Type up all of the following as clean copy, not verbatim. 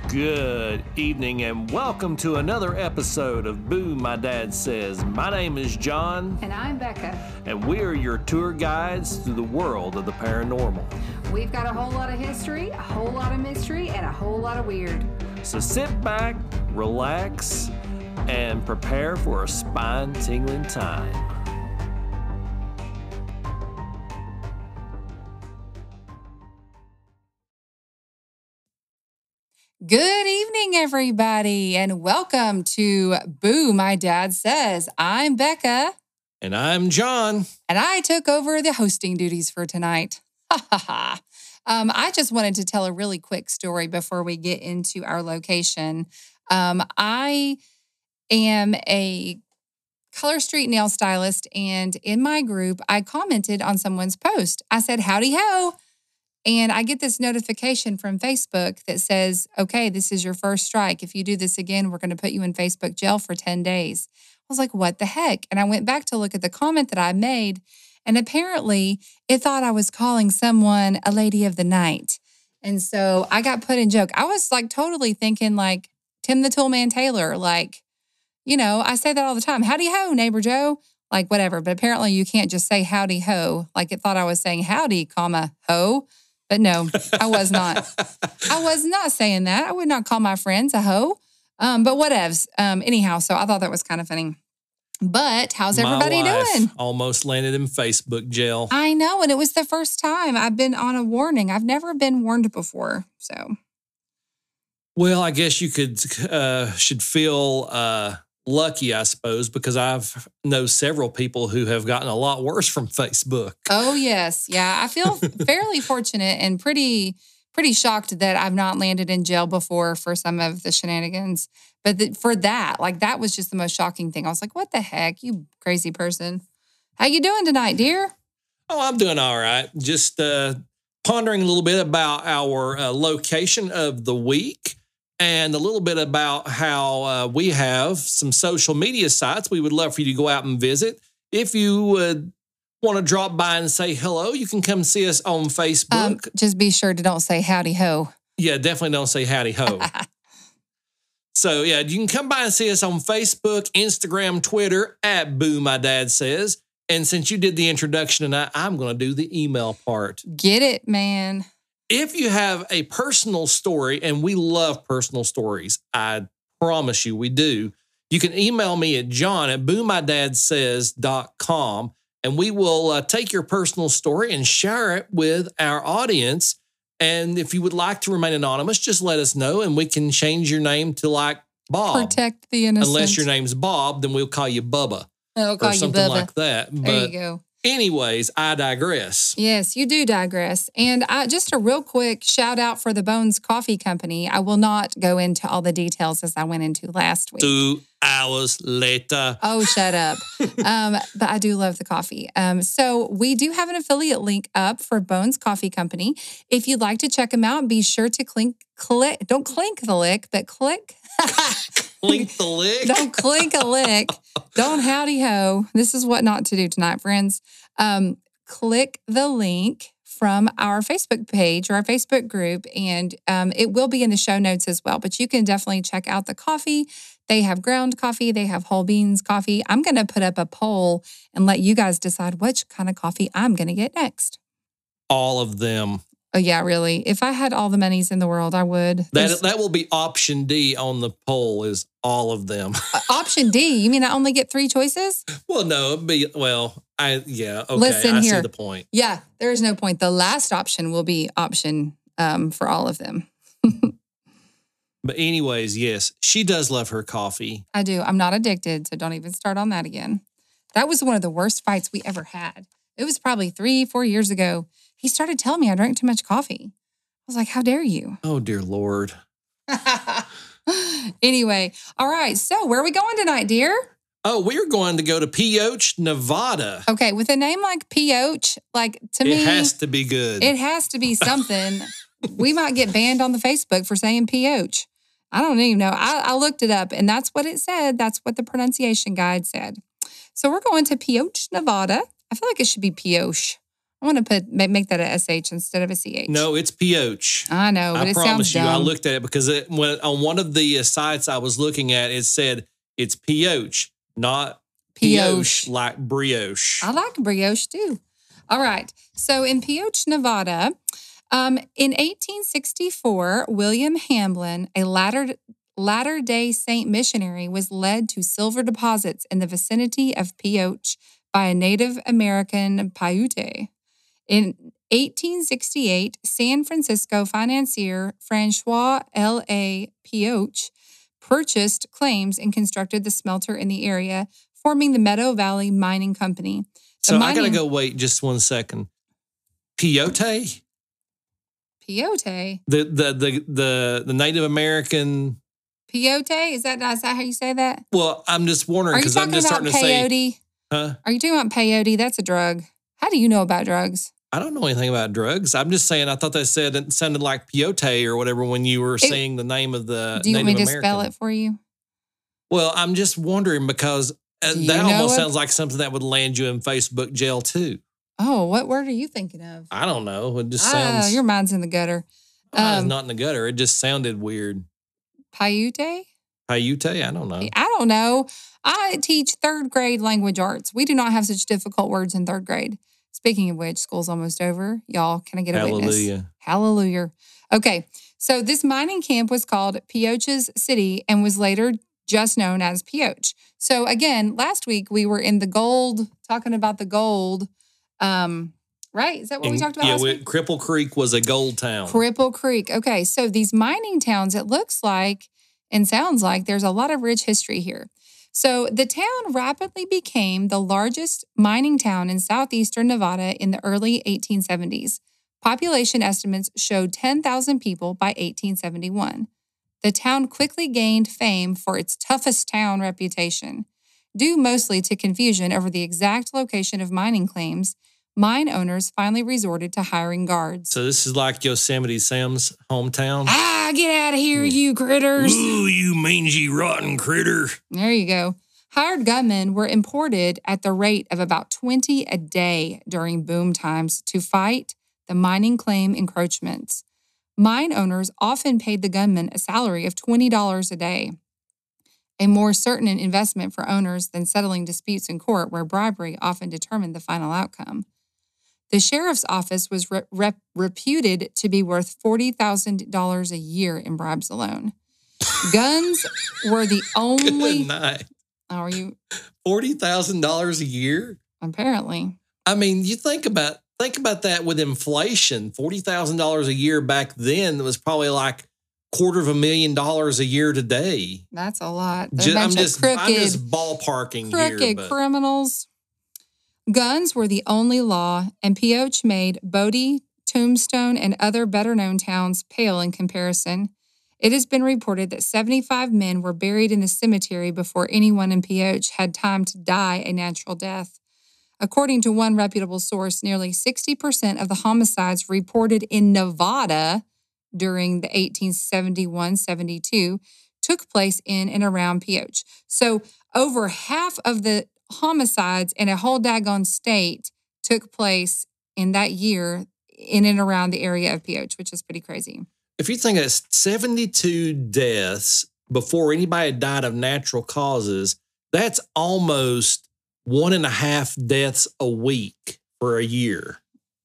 Good evening and welcome to another episode of Boo My Dad Says. My name is John. And I'm Becca. And we're your tour guides through the world of the paranormal. We've got a whole lot of history, a whole lot of mystery, and a whole lot of weird. So sit back, relax, and prepare for a spine-tingling time. Good evening, everybody, and welcome to Boo My Dad Says. I'm Becca. And I'm John. And I took over the hosting duties for tonight. I just wanted to tell a really quick story before we get into our location. I am a Color Street nail stylist, and in my group, I commented on someone's post. I said, "Howdy ho." And I get this notification from Facebook that says, "Okay, this is your first strike. If you do this again, we're going to put you in Facebook jail for 10 days. I was like, what the heck? And I went back to look at the comment that I made, and apparently it thought I was calling someone a lady of the night. And so I got put in joke. I was like totally thinking like Tim the Toolman Taylor, like, you know, I say that all the time. Howdy ho, neighbor Joe, like whatever. But apparently you can't just say howdy ho. Like it thought I was saying howdy, comma, ho. But no, I was not. I was not saying that. I would not call my friends a hoe. But whatevs. Anyhow, so I thought that was kind of funny. But how's everybody doing? Almost landed in Facebook jail. I know, and it was the first time I've been on a warning. I've never been warned before, so. Well, I guess you should feel lucky, I suppose, because I've know several people who have gotten a lot worse from Facebook. Oh, yes. Yeah, I feel fairly fortunate and pretty shocked that I've not landed in jail before for some of the shenanigans. But for that, like that was just the most shocking thing. I was like, what the heck, you crazy person. How you doing tonight, dear? Oh, I'm doing all right. Just pondering a little bit about our location of the week. And a little bit about how we have some social media sites we would love for you to go out and visit. If you would want to drop by and say hello, you can come see us on Facebook. Just be sure to don't say howdy ho. Yeah, definitely don't say howdy ho. So, yeah, you can come by and see us on Facebook, Instagram, Twitter, at Boo My Dad Says. And since you did the introduction tonight, I'm going to do the email part. Get it, man. If you have a personal story, and we love personal stories, I promise you we do, you can email me at john@boomydadsays.com, and we will take your personal story and share it with our audience. And if you would like to remain anonymous, just let us know, and we can change your name to like Bob. Protect the innocent. Unless your name's Bob, then we'll call you Bubba. I'll call or something you Bubba. Like that. There you go. Anyways, I digress. Yes, you do digress. And just a real quick shout out for the Bones Coffee Company. I will not go into all the details as I went into last week. 2 hours later. Oh, shut up. But I do love the coffee. So we do have an affiliate link up for Bones Coffee Company. If you'd like to check them out, be sure to don't clink the lick, but click. Clink the lick? Don't clink a lick. Don't howdy ho. This is what not to do tonight, friends. Click the link from our Facebook page or our Facebook group, and it will be in the show notes as well. But you can definitely check out the coffee. They have ground coffee. They have whole beans coffee. I'm going to put up a poll and let you guys decide which kind of coffee I'm going to get next. All of them. Oh, yeah, really. If I had all the monies in the world, I would. That will be option D on the poll is all of them. Option D? You mean I only get 3 choices? Well, no, okay, Listen I here. see the point. Yeah, there is no point. The last option will be option for all of them. But anyways, yes, she does love her coffee. I do. I'm not addicted, so don't even start on that again. That was one of the worst fights we ever had. It was probably 3-4 years ago. He started telling me I drank too much coffee. I was like, how dare you? Oh, dear Lord. Anyway, all right. So where are we going tonight, dear? Oh, we're going to go to Pioche, Nevada. Okay, with a name like Pioche, like to me. It has to be good. It has to be something. We might get banned on the Facebook for saying Pioche. I don't even know. I looked it up, and that's what it said. That's what the pronunciation guide said. So we're going to Pioche, Nevada. I feel like it should be Pioche. I want to make that a SH instead of a CH. No, it's Pioche. I know, but I it promise sounds you, dumb. I looked at it because on one of the sites I was looking at, it said it's Pioche, not Pioche like brioche. I like brioche too. All right. So in Pioche, Nevada, in 1864, William Hamblin, a Latter-day Saint missionary, was led to silver deposits in the vicinity of Pioche by a Native American Paiute. In 1868, San Francisco financier Francois L.A. Pioche purchased claims and constructed the smelter in the area, forming the Meadow Valley Mining Company. I got to go wait just 1 second. Peyote? Peyote? The Native American... Peyote? Is that how you say that? Well, I'm just wondering because I'm just starting to say... Huh? Are you talking about peyote? That's a drug. How do you know about drugs? I don't know anything about drugs. I'm just saying I thought they said it sounded like peyote or whatever when you were saying the name of the Do you Native want me to American. spell it for you? Well, I'm just wondering because that almost sounds like something that would land you in Facebook jail too. Oh, what word are you thinking of? I don't know. It just sounds... Your mind's in the gutter. It's not in the gutter. It just sounded weird. Paiute? Paiute? I don't know. I don't know. I teach third grade language arts. We do not have such difficult words in third grade. Speaking of which, school's almost over. Y'all, can I get a witness? Hallelujah. Okay, so this mining camp was called Pioches City and was later just known as Pioche. So again, last week we were in the gold, talking about the gold, right? Is that what we talked about last week? Cripple Creek was a gold town. Cripple Creek. Okay, so these mining towns, it looks like and sounds like there's a lot of rich history here. So the town rapidly became the largest mining town in southeastern Nevada in the early 1870s. Population estimates showed 10,000 people by 1871. The town quickly gained fame for its toughest town reputation. Due mostly to confusion over the exact location of mining claims, mine owners finally resorted to hiring guards. So this is like Yosemite Sam's hometown? Get out of here, you critters. Ooh, you mangy, rotten critter. There you go. Hired gunmen were imported at the rate of about 20 a day during boom times to fight the mining claim encroachments. Mine owners often paid the gunmen a salary of $20 a day, a more certain investment for owners than settling disputes in court where bribery often determined the final outcome. The sheriff's office was reputed to be worth $40,000 a year in bribes alone. Guns were the only... Good night. How are you? $40,000 a year? Apparently. I mean, you think about that with inflation. $40,000 a year back then was probably like $250,000 a year today. That's a lot. I'm just ballparking here. Crooked criminals. Guns were the only law, and Pioche made Bodie, Tombstone, and other better-known towns pale in comparison. It has been reported that 75 men were buried in the cemetery before anyone in Pioche had time to die a natural death. According to one reputable source, nearly 60% of the homicides reported in Nevada during the 1871-72 took place in and around Pioche. So over half of the homicides in a whole daggone state took place in that year in and around the area of Pioche, which is pretty crazy. If you think it's 72 deaths before anybody died of natural causes, that's almost 1.5 deaths a week for a year.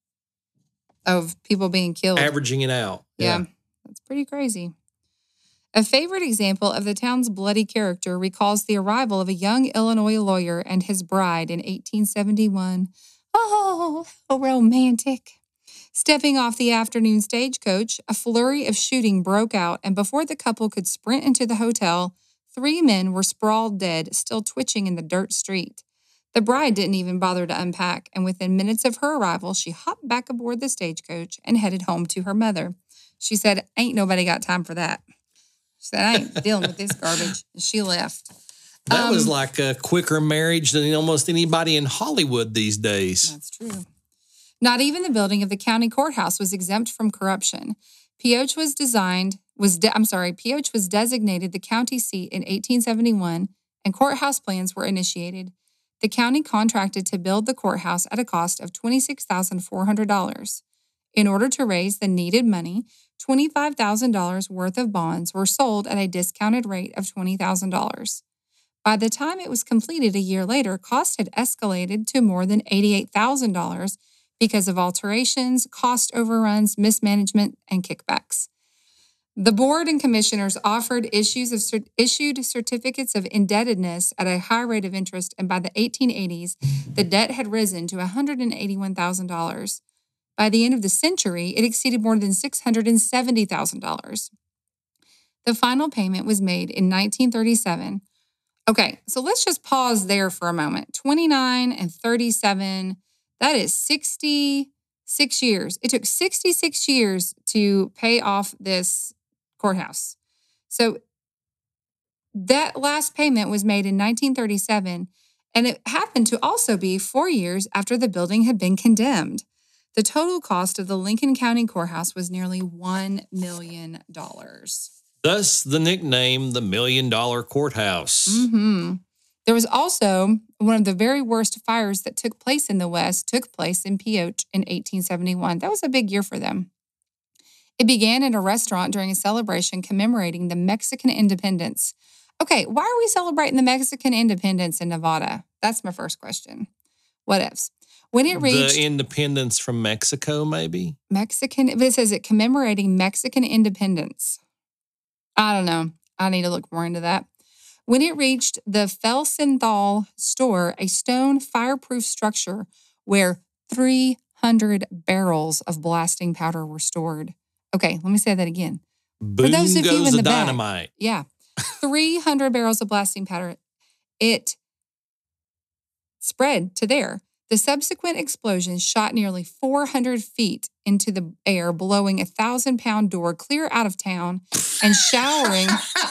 Of people being killed. Averaging it out. Yeah. That's pretty crazy. A favorite example of the town's bloody character recalls the arrival of a young Illinois lawyer and his bride in 1871. Oh, how romantic. Stepping off the afternoon stagecoach, a flurry of shooting broke out, and before the couple could sprint into the hotel, 3 men were sprawled dead, still twitching in the dirt street. The bride didn't even bother to unpack, and within minutes of her arrival, she hopped back aboard the stagecoach and headed home to her mother. She said, "Ain't nobody got time for that." She said, "I ain't dealing with this garbage." And she left. That was like a quicker marriage than almost anybody in Hollywood these days. That's true. Not even the building of the county courthouse was exempt from corruption. Pioche was designated the county seat in 1871, and courthouse plans were initiated. the county contracted to build the courthouse at a cost of $26,400. In order to raise the needed money, $25,000 worth of bonds were sold at a discounted rate of $20,000. By the time it was completed a year later, costs had escalated to more than $88,000 because of alterations, cost overruns, mismanagement, and kickbacks. The board and commissioners issued certificates of indebtedness at a high rate of interest, and by the 1880s, the debt had risen to $181,000. By the end of the century, it exceeded more than $670,000. The final payment was made in 1937. Okay, so let's just pause there for a moment. 29 and 37, that is 66 years. It took 66 years to pay off this courthouse. So that last payment was made in 1937, and it happened to also be 4 years after the building had been condemned. The total cost of the Lincoln County Courthouse was nearly $1 million. Thus the nickname, the $1 Million Courthouse. Mm-hmm. There was also one of the very worst fires that took place in the West, took place in Pioche in 1871. That was a big year for them. It began in a restaurant during a celebration commemorating the Mexican independence. Okay, why are we celebrating the Mexican independence in Nevada? That's my first question. What ifs? When it reached... The independence from Mexico, maybe? Mexican... This says it commemorating Mexican independence. I don't know. I need to look more into that. When it reached the Felsenthal store, a stone fireproof structure where 300 barrels of blasting powder were stored. Okay, let me say that again. Boom, for those of you in the dynamite. Back, yeah, 300 barrels of blasting powder. It spread to there. The subsequent explosion shot nearly 400 feet into the air, blowing a 1,000-pound door clear out of town and showering.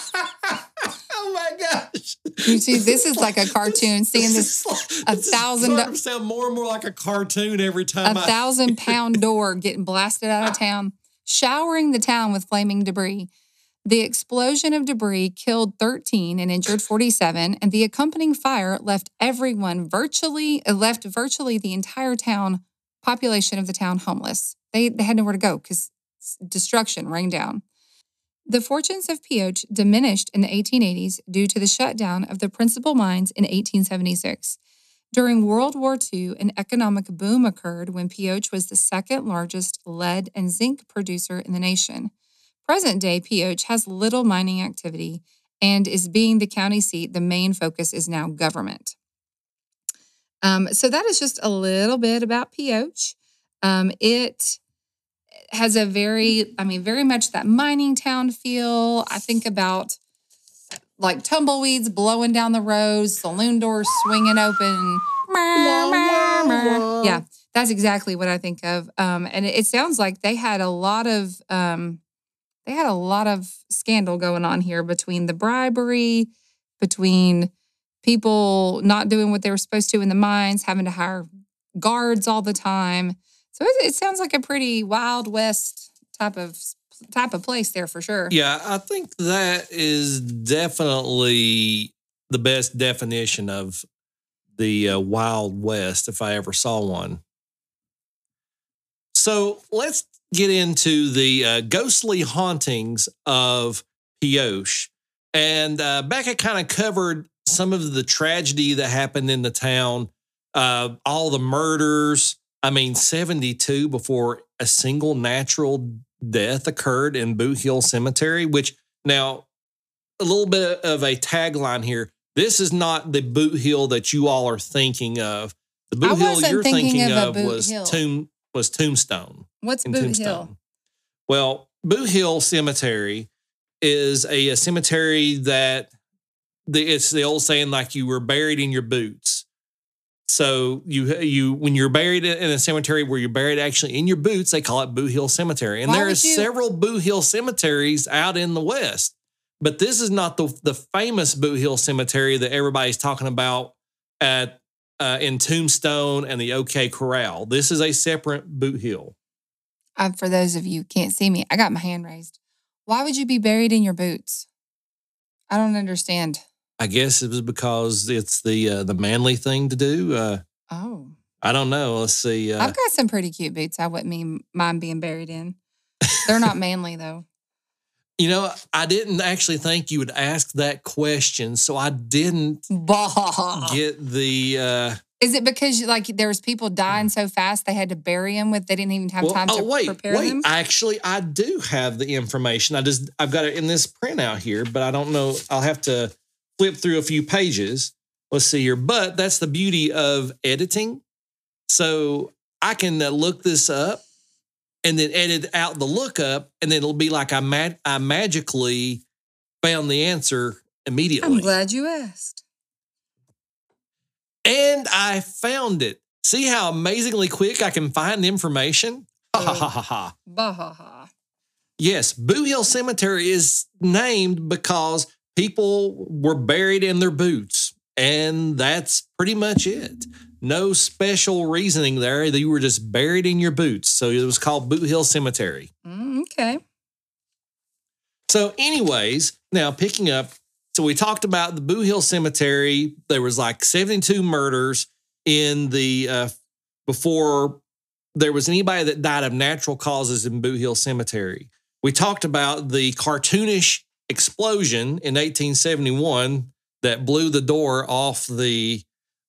Oh my gosh! You see, this is like a cartoon. Seeing this, starting to sound more and more like a cartoon every time. 1,000-pound door getting blasted out of town, showering the town with flaming debris. The explosion of debris killed 13 and injured 47, and the accompanying fire left virtually the entire town population of the town homeless. They had nowhere to go because destruction rained down. The fortunes of Pioche diminished in the 1880s due to the shutdown of the principal mines in 1876. During World War II, an economic boom occurred when Pioche was the second largest lead and zinc producer in the nation. Present-day Pioche has little mining activity, and is being the county seat, the main focus is now government. So that is just a little bit about Pioche. It has a very much that mining town feel. I think about like tumbleweeds blowing down the roads, saloon doors swinging open. Yeah, that's exactly what I think of. And it sounds like they had a lot of scandal going on here between the bribery, between people not doing what they were supposed to in the mines, having to hire guards all the time. So it sounds like a pretty Wild West type of place there for sure. Yeah, I think that is definitely the best definition of the Wild West if I ever saw one. So let's get into the ghostly hauntings of Pioche. And Becca kind of covered some of the tragedy that happened in the town, all the murders. 72 before a single natural death occurred in Boot Hill Cemetery, which now a little bit of a tagline here. This is not the Boot Hill that you all are thinking of. The Boot Hill you're thinking of was Tombstone. What's Boot Hill? Well, Boot Hill Cemetery is a cemetery that it's the old saying, like you were buried in your boots. So you when you're buried in a cemetery where you're buried actually in your boots, they call it Boot Hill Cemetery. And there are several Boot Hill cemeteries out in the West. But this is not the famous Boot Hill Cemetery that everybody's talking about in Tombstone and the OK Corral. This is a separate Boot Hill. For those of you who can't see me, I got my hand raised. Why would you be buried in your boots? I don't understand. I guess it was because it's the manly thing to do. Oh. I don't know. Let's see. I've got some pretty cute boots I wouldn't mind being buried in. They're not manly, though. You know, I didn't actually think you would ask that question, so I didn't get the... Is it because there was people dying so fast they had to bury them they didn't even have time to prepare them? Actually, I do have the information. I've got it in this printout here, but I don't know. I'll have to flip through a few pages. Let's see here. But that's the beauty of editing. So I can look this up and then edit out the lookup, and then it'll be like I magically found the answer immediately. I'm glad you asked. And I found it. See how amazingly quick I can find information? Ha ha ha ha. Bah ha ha. Yes, Boot Hill Cemetery is named because people were buried in their boots. And that's pretty much it. No special reasoning there. You were just buried in your boots. So it was called Boot Hill Cemetery. Okay. So anyways, now picking up, so we talked about the Boot Hill Cemetery. There was like 72 murders in the, before there was anybody that died of natural causes in Boot Hill Cemetery. We talked about the cartoonish explosion in 1871 that blew the door off the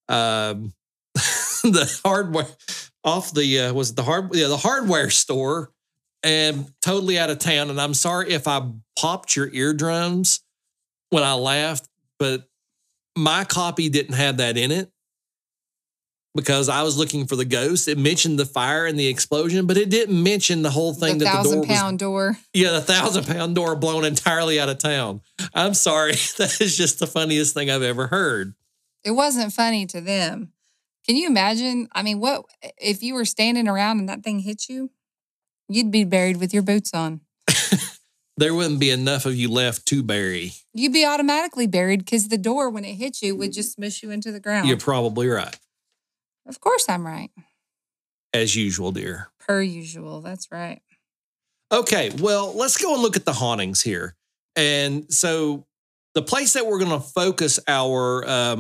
the hardware off the the hardware store and totally out of town. And I'm sorry if I popped your eardrums when I laughed, but my copy didn't have that in it because I was looking for the ghost. It mentioned the fire and the explosion, but it didn't mention the whole thing. The that the door 1,000-pound door. Yeah, the 1,000-pound door blown entirely out of town. I'm sorry. That is just the funniest thing I've ever heard. It wasn't funny to them. Can you imagine? I mean, what if you were standing around and that thing hit you? You'd be buried with your boots on. There wouldn't be enough of you left to bury. You'd be automatically buried because the door, when it hit you, would just smush you into the ground. You're probably right. Of course I'm right. As usual, dear. Per usual. That's right. Okay, well, let's go and look at the hauntings here. And so the place that we're going to focus our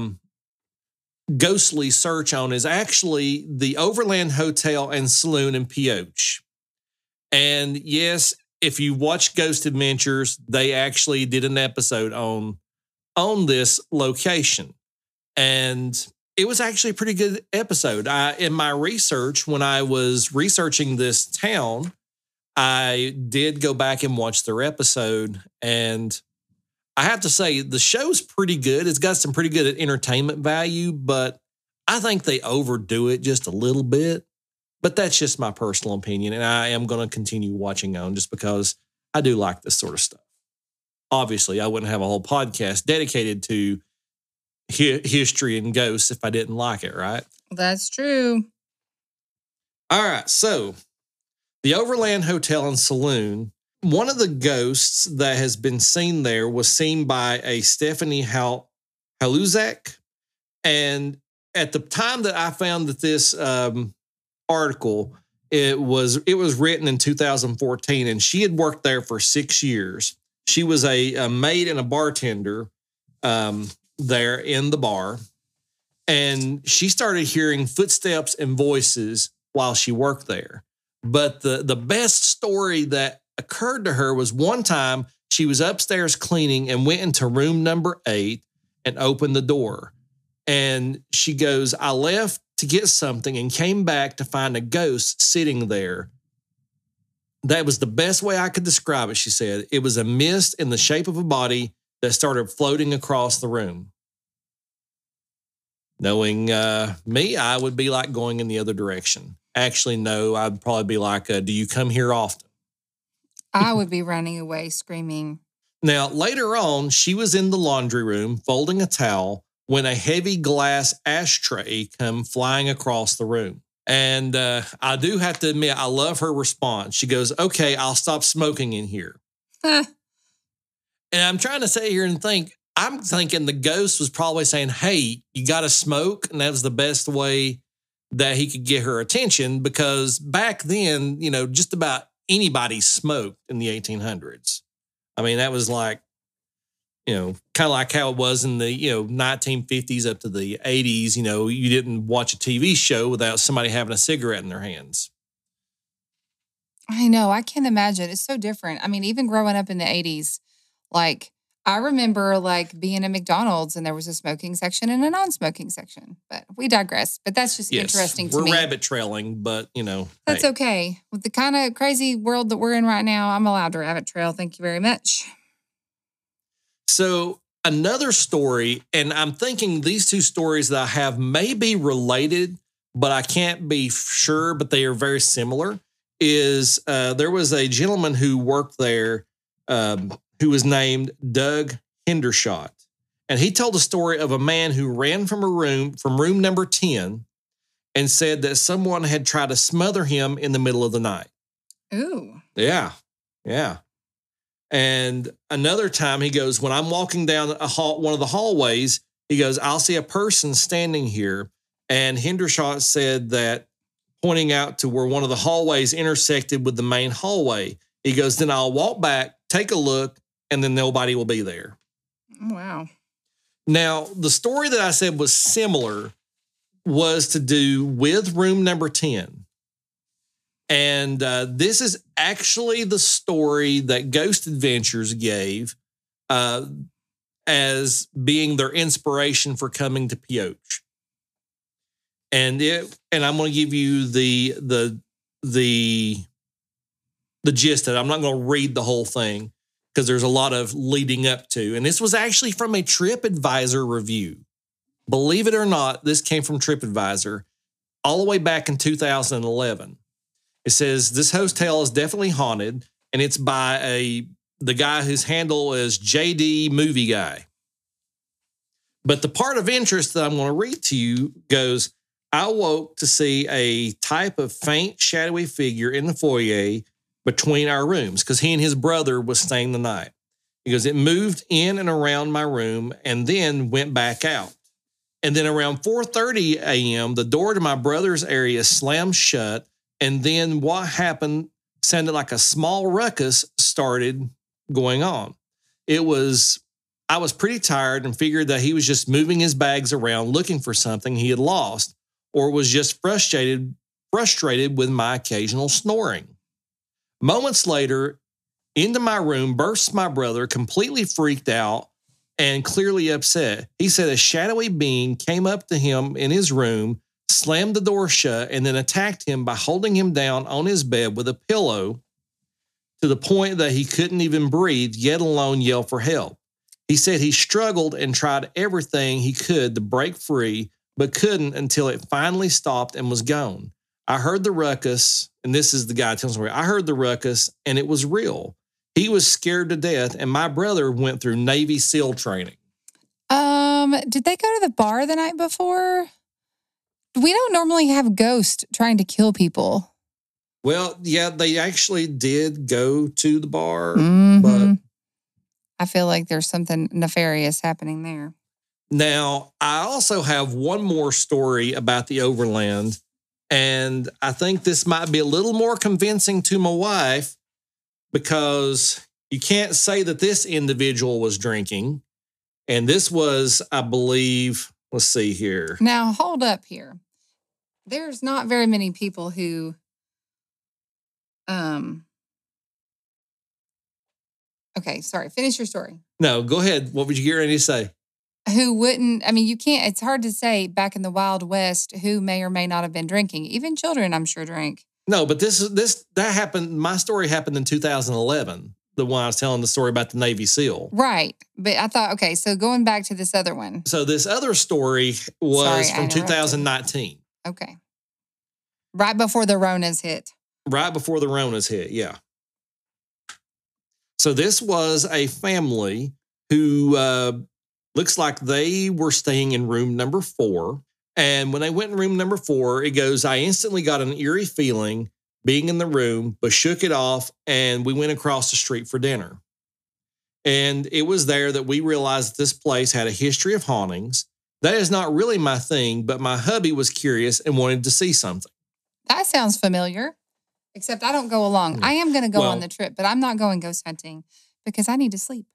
ghostly search on is actually the Overland Hotel and Saloon in Pioche. And yes, if you watch Ghost Adventures, they actually did an episode on this location. And it was actually a pretty good episode. In my research, when I was researching this town, I did go back and watch their episode. And I have to say, the show's pretty good. It's got some pretty good entertainment value, but I think they overdo it just a little bit. But that's just my personal opinion. And I am going to continue watching on just because I do like this sort of stuff. Obviously, I wouldn't have a whole podcast dedicated to history and ghosts if I didn't like it, right? That's true. All right. So the Overland Hotel and Saloon, one of the ghosts that has been seen there was seen by a Stephanie Haluzak. And at the time that I found that this article, it was written in 2014, and she had worked there for 6 years. She was a maid and a bartender there in the bar, and she started hearing footsteps and voices while she worked there. But the best story that occurred to her was one time she was upstairs cleaning and went into room number 8 and opened the door. And she goes, I left to get something and came back to find a ghost sitting there. That was the best way I could describe it, she said. It was a mist in the shape of a body that started floating across the room. Knowing me, I would be like going in the other direction. Actually, no, I'd probably be like, do you come here often? I would be running away screaming. Now, later on, she was in the laundry room folding a towel when a heavy glass ashtray come flying across the room. And I do have to admit, I love her response. She goes, okay, I'll stop smoking in here. And I'm trying to sit here and think, I'm thinking the ghost was probably saying, hey, you got to smoke. And that was the best way that he could get her attention, because back then, you know, just about anybody smoked in the 1800s. I mean, that was like kind of like how it was in the, 1950s up to the 80s. You didn't watch a TV show without somebody having a cigarette in their hands. I know. I can't imagine. It's so different. I mean, even growing up in the 80s, like I remember like being at McDonald's and there was a smoking section and a non-smoking section. But we digress. But that's just interesting to me. We're rabbit trailing, but That's okay. With the kind of crazy world that we're in right now, I'm allowed to rabbit trail. Thank you very much. So another story, and I'm thinking these two stories that I have may be related, but I can't be sure, but they are very similar, is there was a gentleman who worked there who was named Doug Hendershot. And he told the story of a man who ran from room number 10 and said that someone had tried to smother him in the middle of the night. Ooh. Yeah. And another time he goes, when I'm walking down one of the hallways, he goes, I'll see a person standing here. And Hendershot said that, pointing out to where one of the hallways intersected with the main hallway, he goes, then I'll walk back, take a look, and then nobody will be there. Wow. Now, the story that I said was similar was to do with room number 10. And this is actually the story that Ghost Adventures gave as being their inspiration for coming to Pioche. And I'm going to give you the gist of it. I'm not going to read the whole thing because there's a lot of leading up to. And this was actually from a TripAdvisor review. Believe it or not, this came from TripAdvisor all the way back in 2011. It says this hotel is definitely haunted, and it's by the guy whose handle is JD Movie Guy. But the part of interest that I'm going to read to you goes, I awoke to see a type of faint, shadowy figure in the foyer between our rooms because he and his brother was staying the night. He goes, it moved in and around my room and then went back out. And then around 4:30 a.m., the door to my brother's area slammed shut. And then what happened sounded like a small ruckus started going on. I was pretty tired and figured that he was just moving his bags around looking for something he had lost, or was just frustrated with my occasional snoring. Moments later, into my room bursts my brother, completely freaked out and clearly upset. He said a shadowy being came up to him in his room, slammed the door shut, and then attacked him by holding him down on his bed with a pillow to the point that he couldn't even breathe, yet alone yell for help. He said he struggled and tried everything he could to break free, but couldn't until it finally stopped and was gone. I heard the ruckus, and this is the guy telling me, I heard the ruckus, and it was real. He was scared to death, and my brother went through Navy SEAL training. Did they go to the bar the night before? We don't normally have ghosts trying to kill people. Well, yeah, they actually did go to the bar, but I feel like there's something nefarious happening there. Now, I also have one more story about the Overland, and I think this might be a little more convincing to my wife because you can't say that this individual was drinking. And this was, I believe, let's see here. Now, hold up here. There's not very many people who, okay, sorry, finish your story. No, go ahead. What would you get ready to say? Who wouldn't, I mean, you can't, it's hard to say back in the Wild West who may or may not have been drinking. Even children, I'm sure, drank. No, but that happened, my story happened in 2011. The one I was telling the story about the Navy SEAL. Right. But I thought, okay, so going back to this other one. So this other story was from 2019. Okay. Right before the Ronas hit. Right before the Ronas hit, yeah. So this was a family who looks like they were staying in room number 4. And when they went in room number 4, it goes, I instantly got an eerie feeling being in the room, but shook it off, and we went across the street for dinner. And it was there that we realized that this place had a history of hauntings. That is not really my thing, but my hubby was curious and wanted to see something. That sounds familiar, except I don't go along. I am going to go on the trip, but I'm not going ghost hunting because I need to sleep.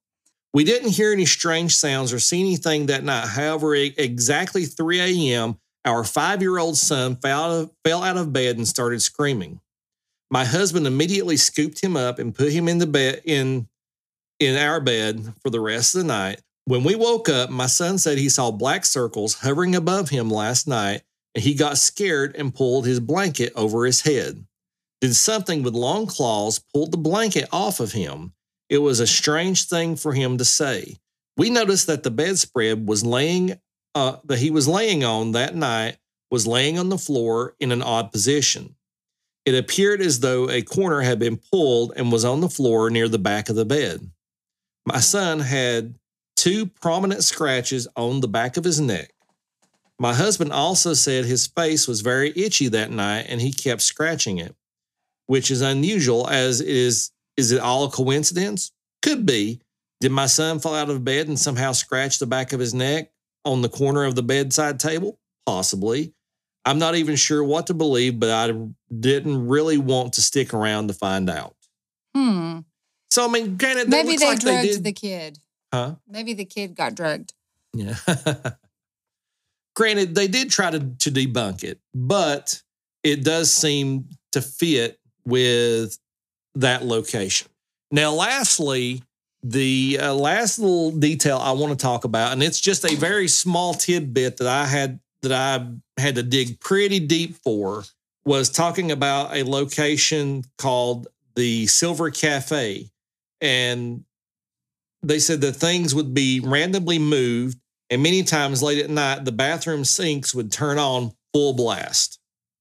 We didn't hear any strange sounds or see anything that night. However, exactly 3 a.m., our 5-year-old son fell out of bed and started screaming. My husband immediately scooped him up and put him in the bed in our bed for the rest of the night. When we woke up, my son said he saw black circles hovering above him last night, and he got scared and pulled his blanket over his head. Then something with long claws pulled the blanket off of him. It was a strange thing for him to say. We noticed that the bedspread that he was laying on that night was laying on the floor in an odd position. It appeared as though a corner had been pulled and was on the floor near the back of the bed. My son had 2 prominent scratches on the back of his neck. My husband also said his face was very itchy that night and he kept scratching it, which is unusual as is it all a coincidence? Could be. Did my son fall out of bed and somehow scratch the back of his neck on the corner of the bedside table? Possibly. I'm not even sure what to believe, but I didn't really want to stick around to find out. So, I mean, granted, maybe they like drugged the kid. Huh? Maybe the kid got drugged. Yeah. Granted, they did try to debunk it, but it does seem to fit with that location. Now, lastly, the last little detail I want to talk about, and it's just a very small tidbit that I had to dig pretty deep for, was talking about a location called the Silver Cafe. And they said that things would be randomly moved, and many times late at night, the bathroom sinks would turn on full blast.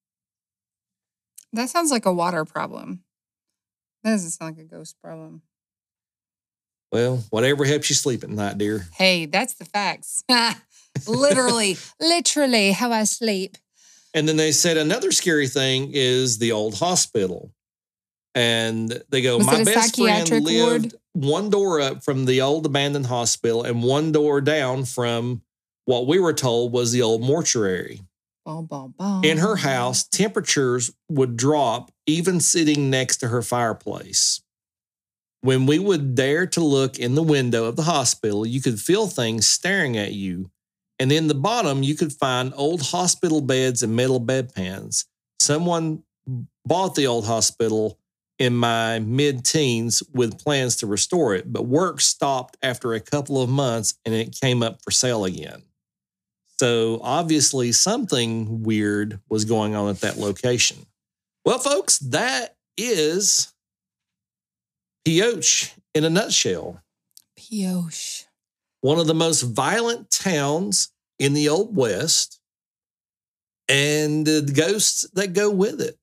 That sounds like a water problem. That doesn't sound like a ghost problem. Well, whatever helps you sleep at night, dear. Hey, that's the facts. literally how I sleep. And then they said another scary thing is the old hospital. And they go, my best friend lived one door up from the old abandoned hospital and one door down from what we were told was the old mortuary. In her house, temperatures would drop even sitting next to her fireplace. When we would dare to look in the window of the hospital, you could feel things staring at you. And in the bottom, you could find old hospital beds and metal bedpans. Someone bought the old hospital in my mid-teens with plans to restore it, but work stopped after a couple of months and it came up for sale again. So obviously something weird was going on at that location. Well, folks, that is Pioche in a nutshell. Pioche. One of the most violent towns in the Old West and the ghosts that go with it.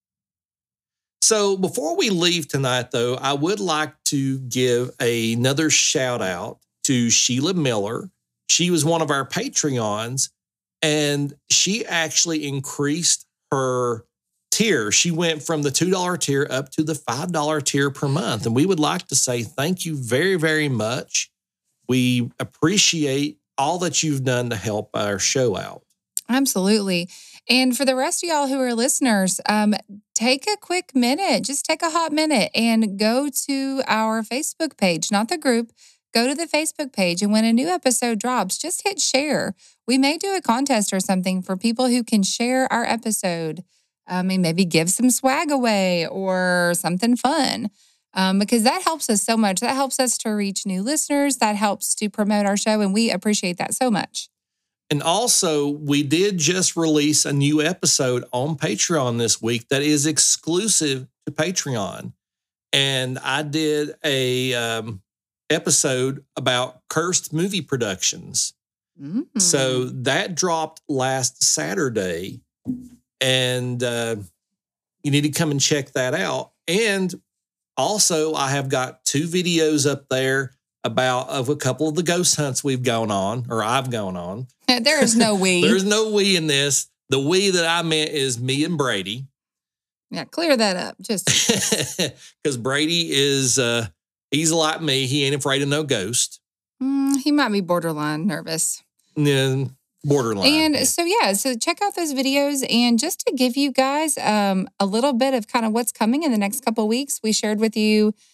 So before we leave tonight, though, I would like to give another shout out to Sheila Miller. She was one of our Patreons, and she actually increased her tier. She went from the $2 tier up to the $5 tier per month. And we would like to say thank you very, very much. We appreciate all that you've done to help our show out. Absolutely. And for the rest of y'all who are listeners, take a quick minute, just take a hot minute and go to our Facebook page, not the group. Go to the Facebook page, and when a new episode drops, just hit share. We may do a contest or something for people who can share our episode and maybe give some swag away or something fun. Because that helps us so much. That helps us to reach new listeners. That helps to promote our show, and we appreciate that so much. And also, we did just release a new episode on Patreon this week that is exclusive to Patreon. And I did a episode about cursed movie productions. Mm-hmm. So that dropped last Saturday. And you need to come and check that out. And also, I have got 2 videos up there of a couple of the ghost hunts we've gone on, or I've gone on. There is no we. There's no we in this. The we that I meant is me and Brady. Yeah, clear that up. Just because Brady is, he's like me. He ain't afraid of no ghost. He might be borderline nervous. Yeah, borderline. And so check out those videos. And just to give you guys a little bit of kind of what's coming in the next couple of weeks, we shared with you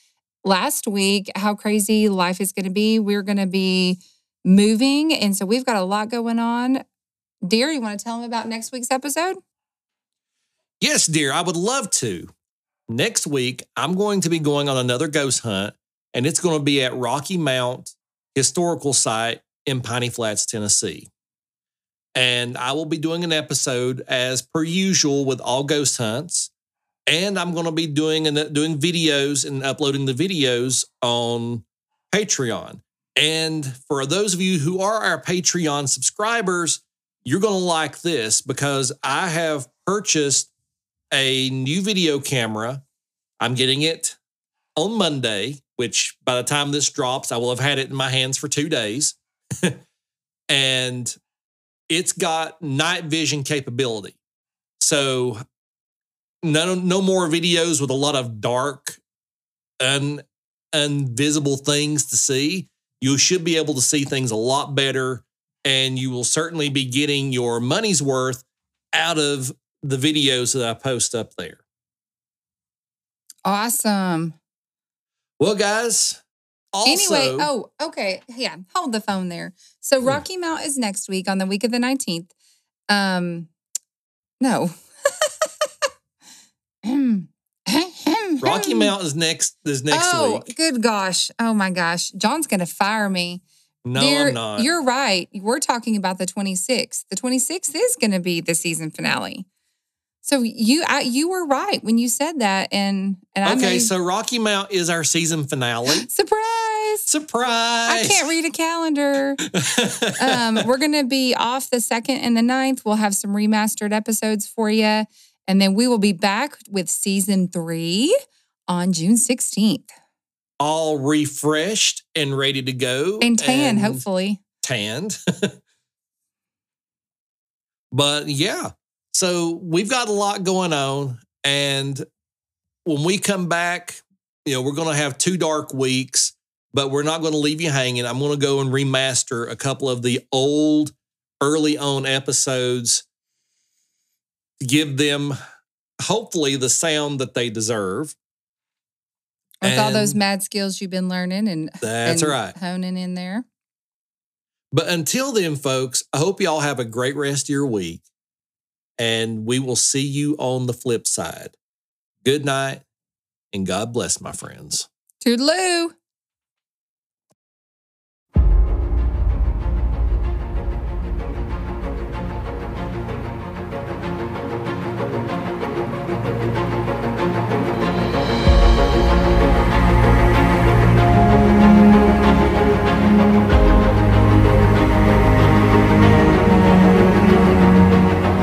last week how crazy life is going to be. We're going to be moving, and so we've got a lot going on. Dear, you want to tell them about next week's episode? Yes, dear, I would love to. Next week, I'm going to be going on another ghost hunt, and it's going to be at Rocky Mount Historical Site in Piney Flats, Tennessee. And I will be doing an episode as per usual with all ghost hunts. And I'm going to be doing videos and uploading the videos on Patreon. And for those of you who are our Patreon subscribers, you're going to like this because I have purchased a new video camera. I'm getting it on Monday, which by the time this drops, I will have had it in my hands for 2 days. And it's got night vision capability. So no more videos with a lot of dark, invisible things to see. You should be able to see things a lot better, and you will certainly be getting your money's worth out of the videos that I post up there. Awesome. Well, guys, also... Anyway, okay. Yeah, hold the phone there. So Rocky Mount is next week on the week of the 19th. No. Rocky Mount is next week. Good gosh. Oh my gosh. John's going to fire me. No, Dear, I'm not. You're right. We're talking about the 26th. The 26th is going to be the season finale. So you were right when you said that. And so Rocky Mount is our season finale. Surprise. I can't read a calendar. We're going to be off the 2nd and the 9th. We'll have some remastered episodes for you. And then we will be back with season 3 on June 16th. All refreshed and ready to go. And tan, hopefully. Tanned. But yeah, so we've got a lot going on. And when we come back, we're going to have 2 dark weeks, but we're not going to leave you hanging. I'm going to go and remaster a couple of the old early on episodes to give them hopefully the sound that they deserve. With all those mad skills you've been learning and right. Honing in there. But until then, folks, I hope y'all have a great rest of your week. And we will see you on the flip side. Good night and God bless, my friends. Toodaloo.